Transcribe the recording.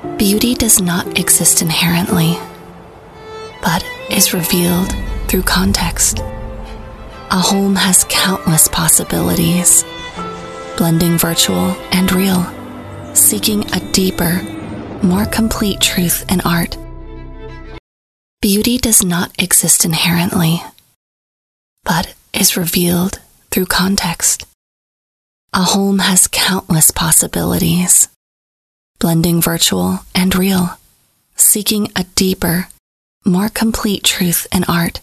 Beauty does not exist inherently, but is revealed through context. A home has countless possibilities, blending virtual and real, seeking a deeper, more complete truth in art. Beauty does not exist inherently, but is revealed through context. A home has countless possibilities, blending virtual and real, seeking a deeper, more complete truth in art.